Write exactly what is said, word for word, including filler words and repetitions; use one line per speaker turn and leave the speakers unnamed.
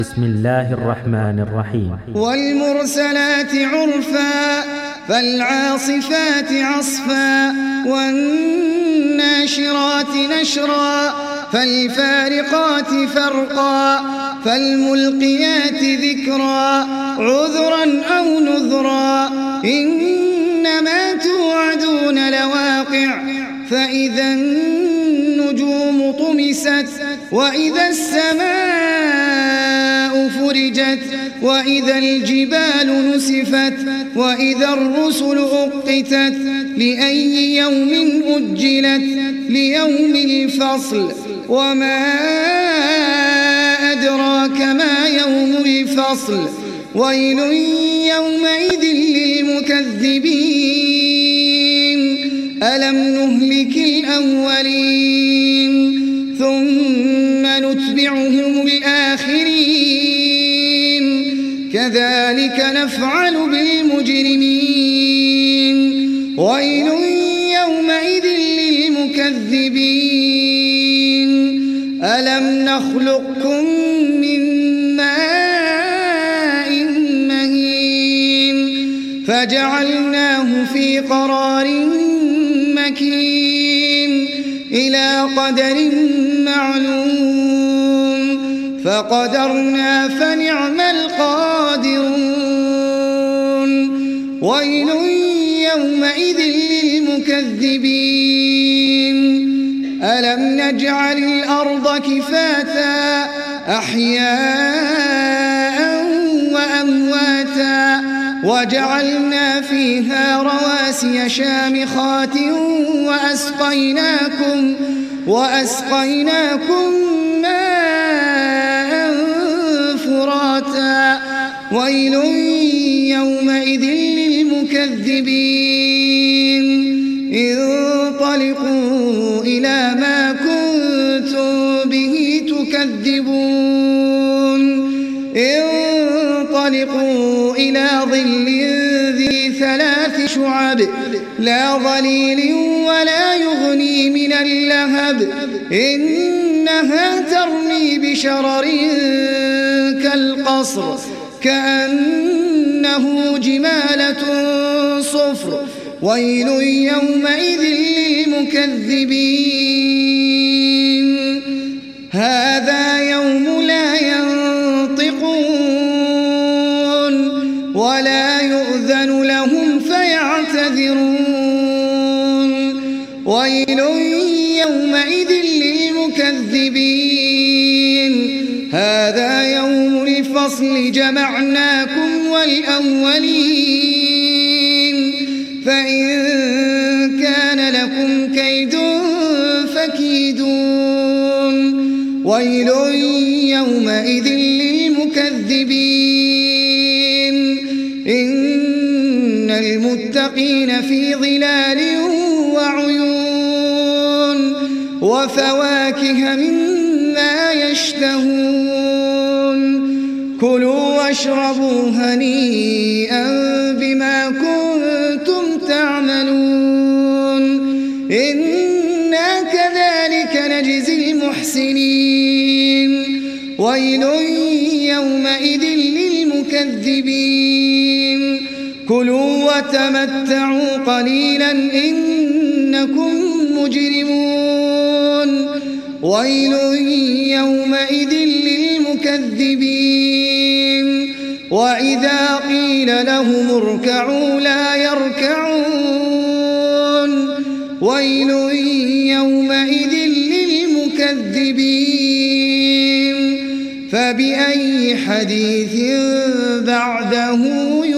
بسم الله الرحمن الرحيم.
والمرسلات عرفا فالعاصفات عصفا والناشرات نشرا فالفارقات فرقا فالملقيات ذكرا عذرا أو نذرا إنما توعدون لواقع فإذا النجوم طمست وإذا السماء فرجت وإذا الجبال نسفت وإذا الرسل أقتت لأي يوم أجلت ليوم الفصل وما أدراك ما يوم الفصل ويل يومئذ للمكذبين ألم نهلك الأولين ثم نتبعهم الآخرين كذلك نفعل بالمجرمين ويل يومئذ للمكذبين ألم نخلقكم من ماء مهين فجعلناه في قرار مكين إلى قدر معلوم فقدرنا فنعم القادرون ويل يومئذ للمكذبين ألم نجعل الأرض كفاتا أحياء وأمواتا وجعلنا فيها رواسي شامخات وأسقيناكم وأسقيناكم ماء فراتا ويل يومئذ للمكذبين انطلقوا إلى ما كنتم به تكذبون انطلقوا إلى ظل ذي ثلاث شعب لا ظليل ولا يغني من اللهب إنها ترمي بشرر كالقصر كأنه جمالة صفر ويل يومئذ للمكذبين هذا يوم لا ينطقون ولا يؤذن لهم فيعتذرون ويل يومئذ للمكذبين هذا يوم الفصل جمعناكم والأولين فإن كان لكم كيد فكيدون ويل يومئذ للمكذبين إن المتقين في ظلال وعيون وفواكه مما يشتهون كلوا واشربوا هنيئا بما كنتم تعملون إنا كذلك نجزي المحسنين ويل يومئذ للمكذبين كلوا وتمتعوا قليلا إنكم مجرمون ويل يومئذ للمكذبين وإذا قيل لهم اركعوا لا يركعون ويل يومئذ للمكذبين فبأي حديث بعده